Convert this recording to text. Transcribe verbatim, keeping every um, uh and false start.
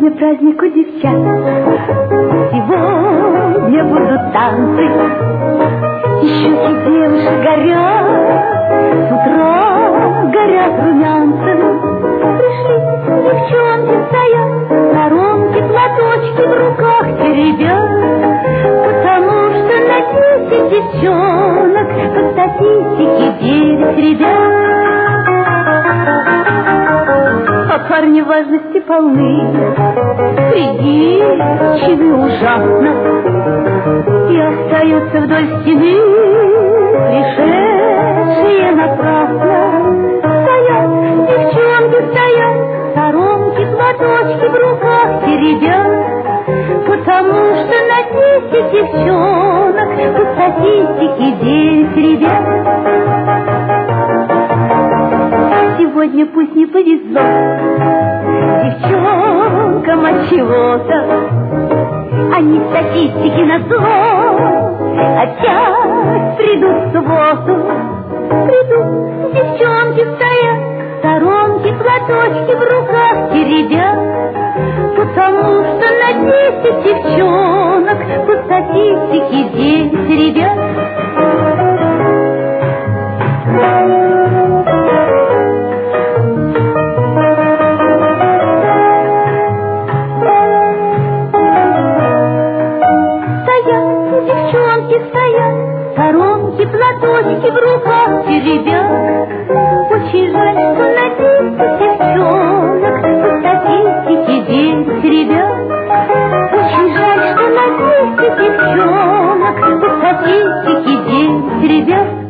Сегодня праздник у девчат, сегодня будут танцы. И щеки девушек горят, с утра горят румянцы. Пришли девчонки стоят, коронки, платочки в руках теребят, потому что на десять девчонок по статистике девять ребят. А парни важности полны, придирчивы ужасно, и остаются вдоль стены, пришедшие напрасно. Стоят, девчонки стоят, коронки, платочки в руках теребят, потому что на десять девчонок по статистике девять ребят. Сегодня пусть не повезло девчонкам от чего-то, они статистики на зло опять придут в субботу. Придут, девчонки стоят, сторонки, платочки в руках теребят, потому что на десять девчонок по статистике девять ребят. Стоят, коронки, платочки в руках теребят. Очень жаль, что на десять девчонок по статистике девять ребят. Очень жаль, что на десять девчонок по статистике девять ребят.